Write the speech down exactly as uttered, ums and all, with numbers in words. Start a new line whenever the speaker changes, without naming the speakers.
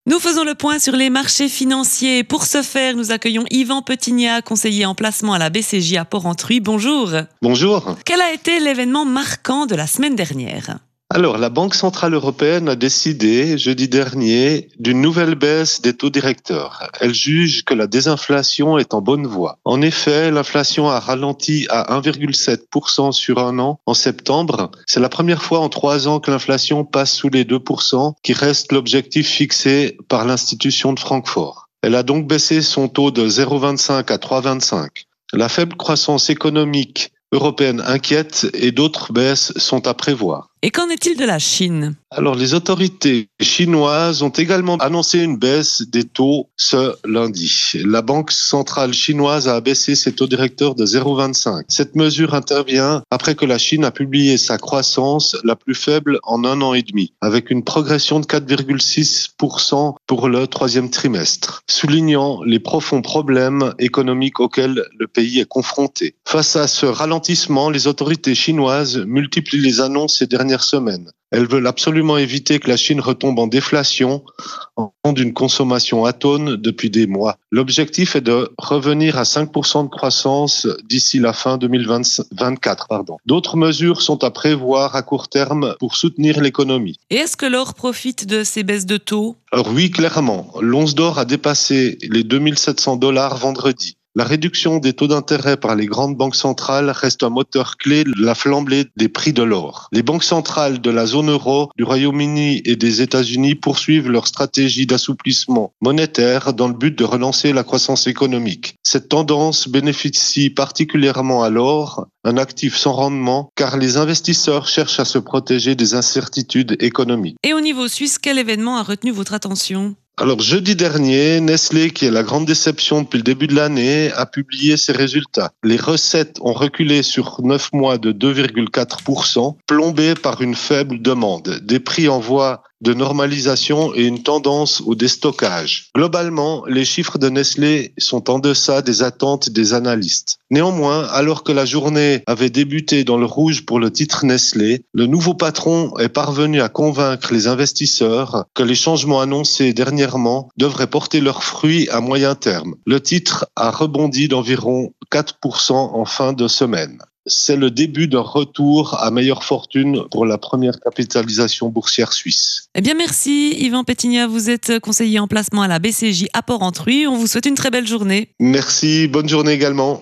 Nous faisons le point sur les marchés financiers. Pour ce faire, nous accueillons Yvan Petignat, conseiller en placement à la B C J à Porrentruy. Bonjour.
Bonjour.
Quel a été l'événement marquant de la semaine dernière ?
Alors, la Banque centrale européenne a décidé, jeudi dernier, d'une nouvelle baisse des taux directeurs. Elle juge que la désinflation est en bonne voie. En effet, l'inflation a ralenti à un virgule sept pour cent sur un an en septembre. C'est la première fois en trois ans que l'inflation passe sous les deux pour cent, qui reste l'objectif fixé par l'institution de Francfort. Elle a donc baissé son taux de zéro virgule vingt-cinq à trois virgule vingt-cinq. La faible croissance économique européenne inquiète et d'autres baisses sont à prévoir.
Et qu'en est-il de la Chine ?
Alors, les autorités chinoises ont également annoncé une baisse des taux ce lundi. La Banque centrale chinoise a abaissé ses taux directeurs de zéro virgule vingt-cinq. Cette mesure intervient après que la Chine a publié sa croissance la plus faible en un an et demi, avec une progression de quatre virgule six pour cent pour le troisième trimestre, soulignant les profonds problèmes économiques auxquels le pays est confronté. Face à ce ralentissement, les autorités chinoises multiplient les annonces ces dernières semaines. Elles veulent absolument éviter que la Chine retombe en déflation en raison d'une consommation atone depuis des mois. L'objectif est de revenir à cinq pour cent de croissance d'ici la fin deux mille vingt-quatre. Pardon. D'autres mesures sont à prévoir à court terme pour soutenir l'économie.
Et est-ce que l'or profite de ces baisses de taux ?
Alors oui, clairement. L'once d'or a dépassé les deux mille sept cents dollars vendredi. La réduction des taux d'intérêt par les grandes banques centrales reste un moteur clé de la flambée des prix de l'or. Les banques centrales de la zone euro, du Royaume-Uni et des États-Unis poursuivent leur stratégie d'assouplissement monétaire dans le but de relancer la croissance économique. Cette tendance bénéficie particulièrement à l'or, un actif sans rendement, car les investisseurs cherchent à se protéger des incertitudes économiques.
Et au niveau suisse, quel événement a retenu votre attention ?
Alors, jeudi dernier, Nestlé, qui est la grande déception depuis le début de l'année, a publié ses résultats. Les recettes ont reculé sur neuf mois de deux virgule quatre pour cent, plombées par une faible demande, des prix en voie de normalisation et une tendance au déstockage. Globalement, les chiffres de Nestlé sont en deçà des attentes des analystes. Néanmoins, alors que la journée avait débuté dans le rouge pour le titre Nestlé, le nouveau patron est parvenu à convaincre les investisseurs que les changements annoncés dernièrement devraient porter leurs fruits à moyen terme. Le titre a rebondi d'environ quatre pour cent en fin de semaine. C'est le début d'un retour à meilleure fortune pour la première capitalisation boursière suisse.
Eh bien merci Yvan Petignat, vous êtes conseiller en placement à la B C J à Porrentruy. On vous souhaite une très belle journée.
Merci, bonne journée également.